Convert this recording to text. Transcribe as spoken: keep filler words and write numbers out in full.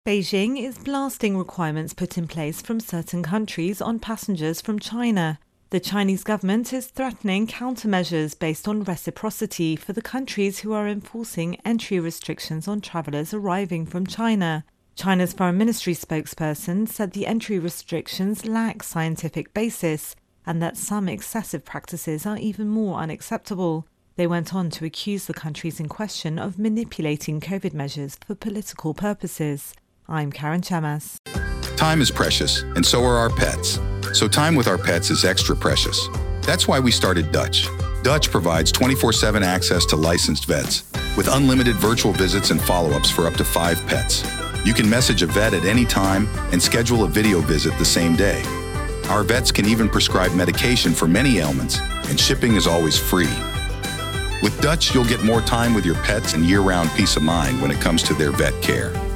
Beijing is blasting requirements put in place from certain countries on passengers from China. The Chinese government is threatening countermeasures based on reciprocity for the countries who are enforcing entry restrictions on travellers arriving from China. China's Foreign Ministry spokesperson said the entry restrictions lack scientific basis and that some excessive practices are even more unacceptable. They went on to accuse the countries in question of manipulating COVID measures for political purposes. I'm Karen Chamas. Time is precious, and so are our pets. So time with our pets is extra precious. That's why we started Dutch. Dutch provides twenty-four seven access to licensed vets, with unlimited virtual visits and follow-ups for up to five pets. You can message a vet at any time and schedule a video visit the same day. Our vets can even prescribe medication for many ailments, and shipping is always free. With Dutch, you'll get more time with your pets and year-round peace of mind when it comes to their vet care.